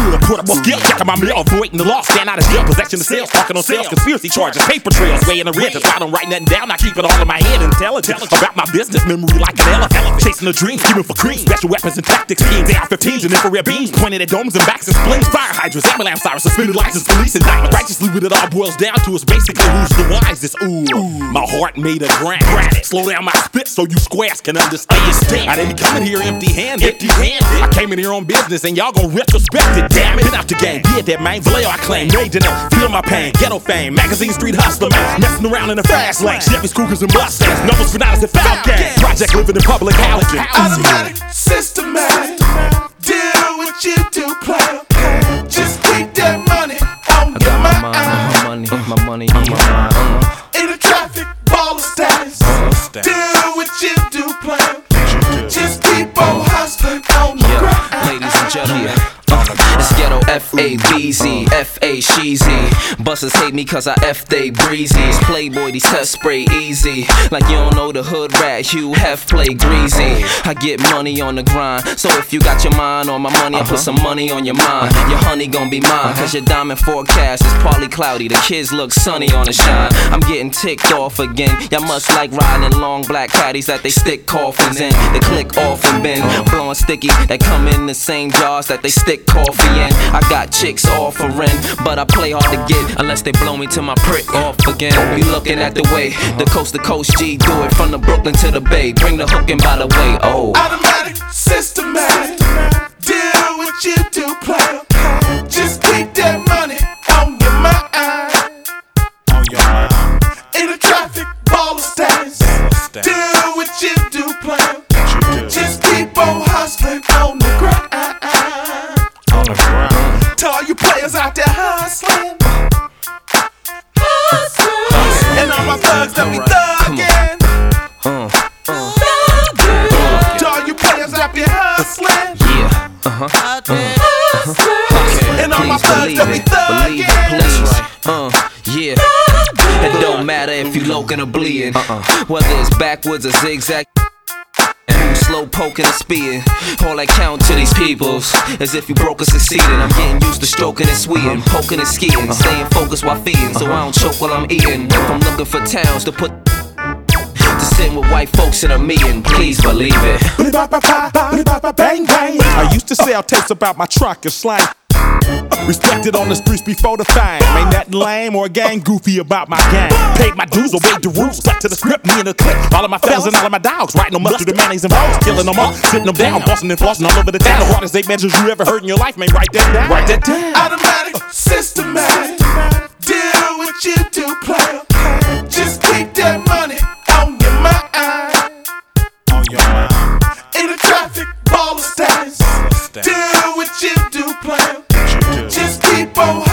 good, portable skill, checking my mail, avoiding the law, stand out of jail, possession of sales, talking on sales, conspiracy charges, paper trails, weighing the rent, that's why I don't write nothing down, I keep it all in my head, intelligent about my business, memory like an elephant, chasing a dream, scheming for cream, special weapons and tactics, schemes, AR-15s and infrared beams, pointed at domes and backs and spleens, fire hydrants, ambulance sirens, suspended license, police indictment, righteously what it all boils down to is basically who's the wisest. Ooh, my heart made a grant, slow down my spit so you squares can understand. I didn't come in here empty-handed, I came in here on business and y'all gon' retrospect it, damn it. Been out the game, yeah that man, Vallejo I claim, major now, feel my pain, ghetto fame, magazine street hustler man, messing around in the fast lane, Chevys, Cougars and Mustangs, numbers for nights at Falcon, project living in public housing. Automatic, systematic, deal with you do player, just keep that money on your mind. My money on my mind. In the traffic, baller status, deal with you do player, just keep on hustling on the grind. Ladies and gentlemen, it's ghetto F-A-B-Z, F-A-Sheezy. Busters hate me cause I F they breezies. Playboy, these test spray easy. Like you don't know the hood rat, Hugh Hef play greasy. I get money on the grind, so if you got your mind on my money, I put some money on your mind. Your honey gon' be mine, cause your diamond forecast is partly cloudy. The kids look sunny on the shine. I'm getting ticked off again. Y'all must like riding in long black caddies that they stick coffins in. They click off and bend, blowing sticky, that come in the same jars that they stick coffee in. I got chicks offering, but I play hard to get unless they blow me to my prick off again. You looking at the way the coast to coast G do it from the Brooklyn to the Bay. Bring the hook in by the way. Oh, automatic, systematic, deal with you do player, just keep that money on your mind. In the traffic, baller status, deal with you do player, just keep on hustling on the grind. To all you players out there hustling, and all my thugs that we thuggin'. To all you players out there hustling, and all my thugs that we thuggin'. Yeah, it don't matter if you loking or bleeding, whether it's backwards or zigzag. Slow poking and speeding, all that count to these peoples as if you broke or succeeding. I'm getting used to stroking and sweeting, poking and skiing, staying focused while feeding, so I don't choke while I'm eating. If I'm looking for towns to put to sit with white folks in a meeting, please believe it. Bang bang. I used to sell tapes about my truck and slang. Respected on the streets before the fame. Ain't nothing lame or a gang goofy about my gang. Paid my dues, obeyed the rules, stuck to the script, me and the clique. All of my fellas and all of my dogs, writing them up through the mayonnaise and balls, killing them all, sitting them down, busting and flossing all over the town. The hardest 8 measures you ever heard in your life, man, write that down. Write that down. Automatic, systematic, deal with you do player, just keep that money on your mind. In the traffic, baller status, deal with you do player, just keep on